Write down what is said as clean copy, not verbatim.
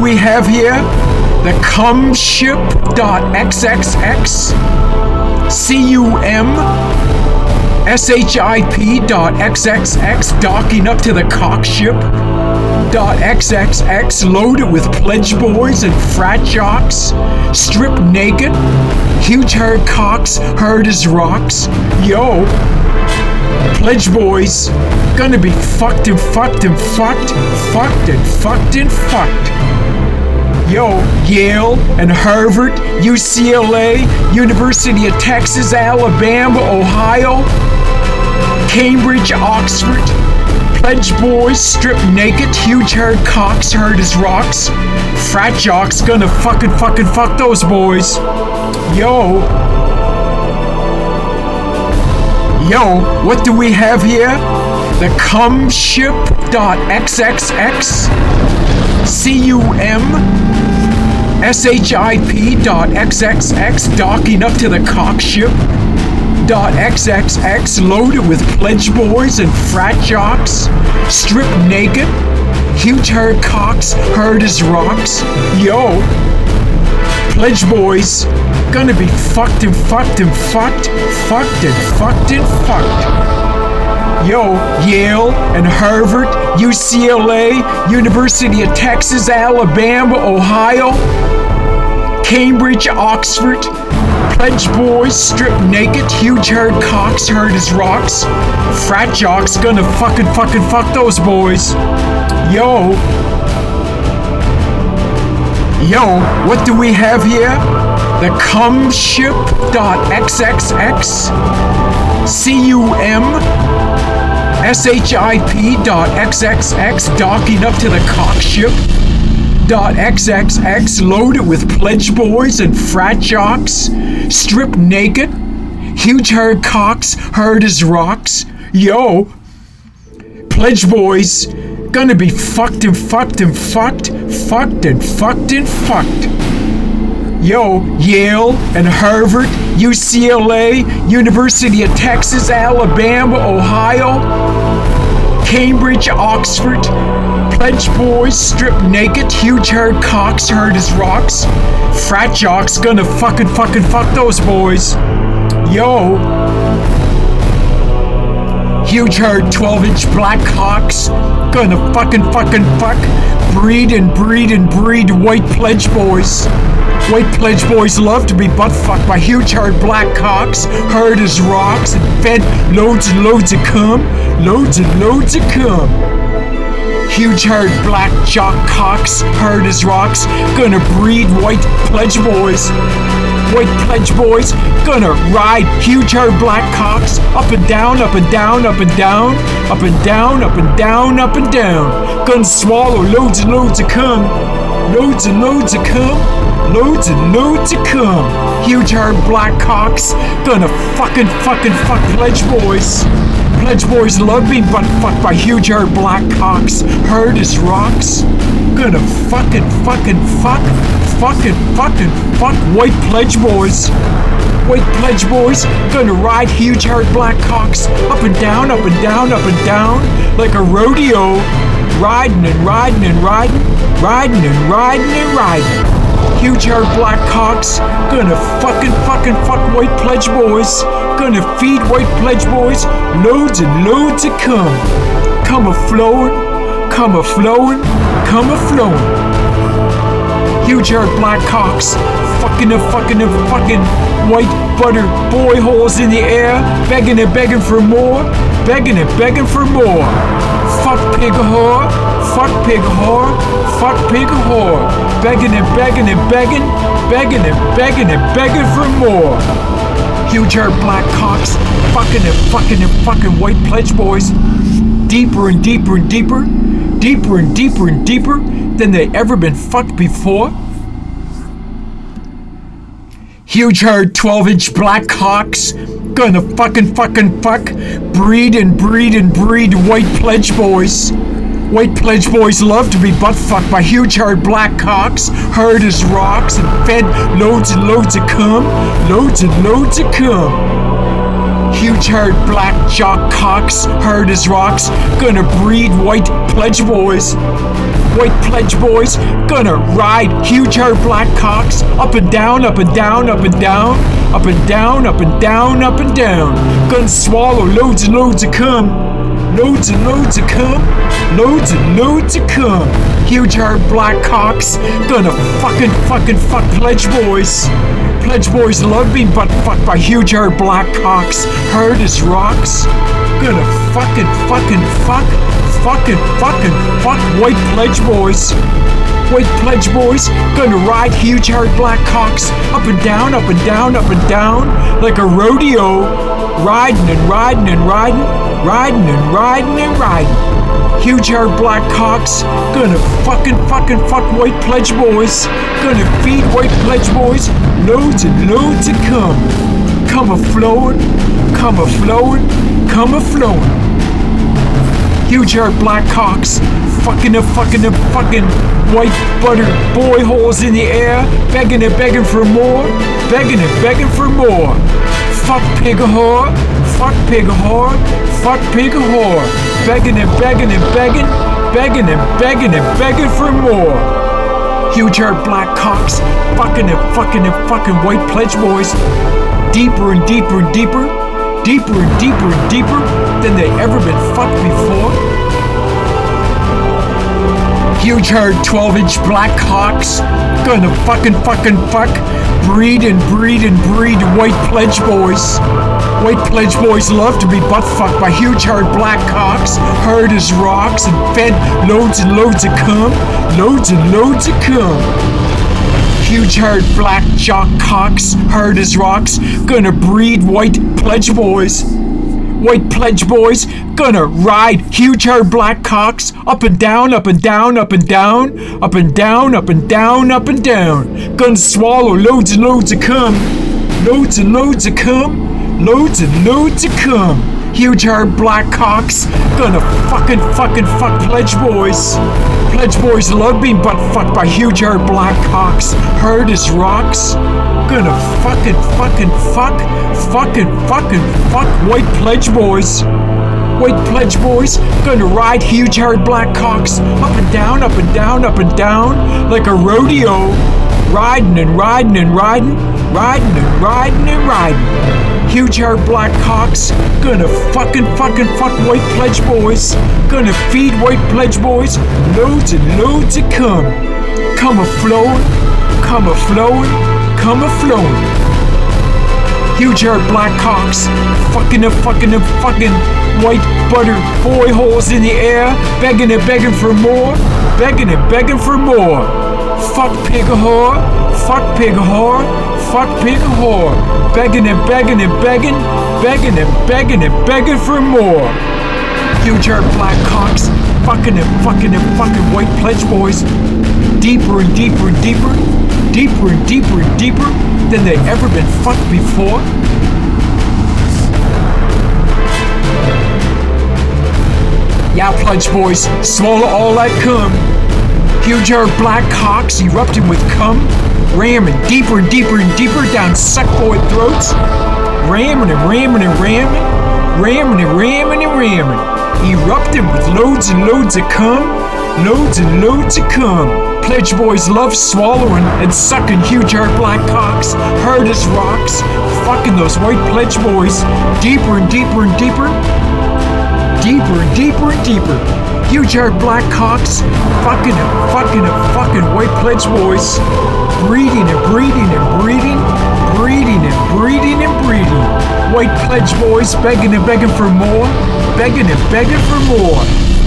we have here? The cumship.xxx. CUMSHIP.XXX, docking up to the cockship.XXX, loaded with pledge boys and frat jocks, stripped naked, huge herd cocks, herd as rocks. Yo, pledge boys, gonna be fucked and fucked and fucked, fucked and fucked and fucked. Yo, Yale and Harvard, UCLA, University of Texas, Alabama, Ohio, Cambridge, Oxford, pledge boys, stripped naked, huge herd cocks, herd as rocks, frat jocks, gonna fucking fuck those boys. Yo, what do we have here? The cumship.xxx. CUMSHIP.XXX, docking up to the cockship.XXX, loaded with pledge boys and frat jocks, stripped naked, huge herd cocks, herd as rocks. Yo, pledge boys, gonna be fucked and fucked and fucked, fucked and fucked and fucked. Yo, Yale and Harvard, UCLA, University of Texas, Alabama, Ohio, Cambridge, Oxford, pledge boys, stripped naked, huge herd cocks, herd as rocks, frat jocks, gonna fucking fuck those boys. Yo, what do we have here? The cumship.xxx. CUMSHIP.XXX, docking up to the cockship.XXX, loaded with pledge boys and frat jocks, stripped naked, huge herd cocks, herd as rocks. Yo, pledge boys, gonna be fucked and fucked and fucked, fucked and fucked and fucked. Yo, Yale and Harvard, UCLA, University of Texas, Alabama, Ohio, Cambridge, Oxford, pledge boys, stripped naked, huge herd cocks, herd as rocks, frat jocks, gonna fucking fuck those boys. Yo, huge herd 12-inch black cocks, gonna fucking fuck, breed and breed and breed white pledge boys. White pledge boys love to be butt fucked by huge herd black cocks, herd as rocks, and fed loads and loads of cum, loads and loads of cum. Huge herd black jock cocks, herd as rocks, gonna breed white pledge boys. White pledge boys gonna ride huge herd black cocks up and down, up and down, up and down, up and down, up and down, up and down. Gonna swallow loads and loads of cum, loads and loads of cum, loads and loads of cum. Huge herd black cocks gonna fucking fuck pledge boys. Pledge boys love being butt fucked by huge herd black cocks, herd as rocks. Gonna fucking fuck white pledge boys. White pledge boys gonna ride huge herd black cocks up and down, up and down, up and down, like a rodeo, riding and riding and riding, riding and riding and riding. Huge herd black cocks gonna fucking fuck white pledge boys. Gonna feed white pledge boys loads and loads of cum. Cum a-flowing, cum a-flowing, cum a-flowing. Huge herd black cocks fucking white butter boy holes in the air, begging and begging for more, begging and begging for more. Fuck pig whore, fuck pig whore, fuck pig whore, begging and begging and begging, begging and begging and begging for more. Huge herd black cocks fucking white pledge boys, deeper and deeper and deeper, deeper and deeper and deeper than they ever been fucked before. Huge herd 12-inch black cocks gonna fucking fuck, breed and breed and breed white pledge boys. White pledge boys love to be butt fucked by huge herd black cocks, herd as rocks, and fed loads and loads of cum, loads and loads of cum. Huge herd black jock cocks, herd as rocks, gonna breed white pledge boys. White pledge boys gonna ride huge haired black cocks up and down, up and down, up and down, up and down, up and down, up and down. Gonna swallow loads and loads of cum, loads and loads of cum, loads and loads of cum. Huge haired black cocks gonna fucking fuck pledge boys. Pledge boys love being butt fucked by huge haired black cocks, hard as rocks. Gonna fuck white pledge boys. White pledge boys gonna ride huge haired black cocks up and down, up and down, up and down like a rodeo, riding and riding and riding, riding and riding and riding. Huge haired black cocks gonna fucking fuck white pledge boys. Gonna feed white pledge boys loads and loads of cum. Cum a-flowing, cum a-flowing, cum a-flowing. Huge haired black cocks fucking white butter boy holes in the air, begging and begging for more, begging and begging for more. Fuck pig a whore, fuck pig a whore, fuck pig a whore, begging and begging and begging, begging and begging and begging for more. Huge haired black cocks fucking white pledge boys, deeper and deeper and deeper, deeper and deeper and deeper than they ever been fucked before. Huge haired 12-inch black cocks gonna fuck, breed and breed and breed white pledge boys. White pledge boys love to be butt fucked by huge haired black cocks, hard as rocks and fed loads and loads of cum, loads and loads of cum. Huge haired black jock cocks, hard as rocks, gonna breed white pledge boys. White pledge boys gonna ride huge haired black cocks up and down, up and down, up and down, up and down, up and down, up and down. Gonna swallow loads and loads of cum, loads and loads of cum, loads and loads of cum. Huge haired black cocks gonna fucking fuck pledge boys. Pledge boys love being butt fucked by huge haired black cocks, hard as rocks. Gonna fuck white pledge boys. White pledge boys gonna ride huge haired black cocks up and down, up and down, up and down like a rodeo, riding and riding and riding, riding and riding and riding. Huge haired black cocks gonna fucking fuck white pledge boys. Gonna feed white pledge boys loads and loads of cum. Cum a-flowing, cum a-flowing, cum a-flowing. Huge haired black cocks fucking white butter boy holes in the air, begging and begging for more, begging and begging for more. Fuck pig a whore, fuck pig a whore, fuck pig a whore, begging and begging and begging, begging and begging and begging for more. Huge haired black cocks fucking white pledge boys, deeper and deeper and deeper, deeper and deeper and deeper than they ever been fucked before. Yeah, pledge boys, swallow all that cum. Huge haired black cocks erupting with cum, ramming deeper and deeper and deeper down suck boy throats, ramming and ramming and ramming, ramming and ramming and ramming, erupting with loads and loads of cum, loads and loads of cum. Pledge boys love swallowing and sucking huge haired black cocks, hard as rocks, fucking those white pledge boys, deeper and deeper and deeper, deeper and deeper and deeper. Huge haired black cocks fucking white pledge boys, breeding and breeding and breeding, breeding and breeding and breeding. White pledge boys begging and begging for more, begging and begging for more.